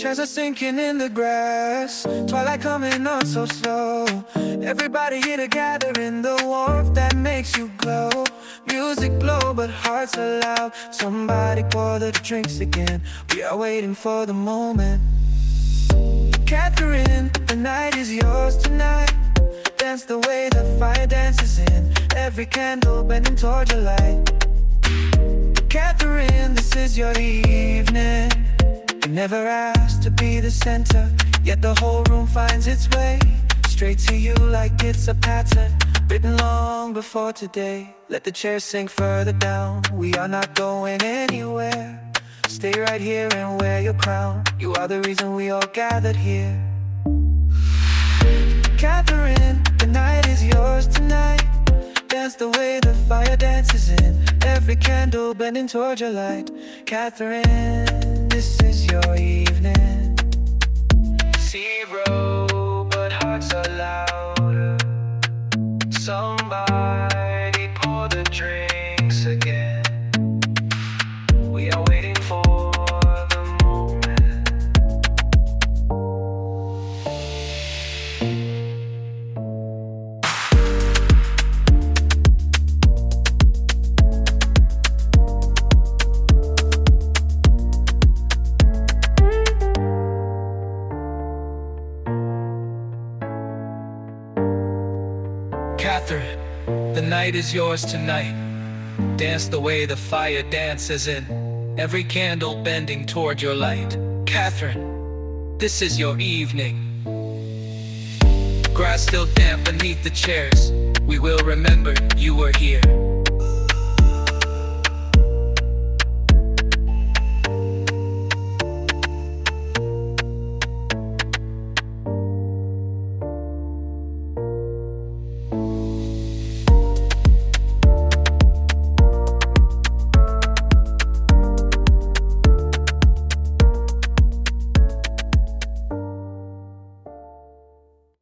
Chairs are sinking in the grass, twilight coming on so slow. Everybody here to gather in the warmth that makes you glow. Music low but hearts are loud. Somebody pour the drinks again. We are waiting for the moment. Catherine, the night is yours tonight. Dance the way the fire dances in. Every candle bending toward your light. Catherine, this is your evening. You never asked to be the center, yet the whole room finds its way straight to you like it's a pattern written long before today. Let the chairs sink further down. We are not going anywhere. Stay right here and wear your crown. You are the reason we all gathered here. Catherine, the night is yours tonight. Dance the way the fire dances in. Every candle bending toward your light. Catherine, this is your evening. Zero, but hearts are louder. Somebody pour the drinks again. We are waiting for the moment. Catherine, the night is yours tonight. Dance the way the fire dances in. Every candle bending toward your light. Catherine, this is your evening. Grass still damp beneath the chairs. We will remember you were here.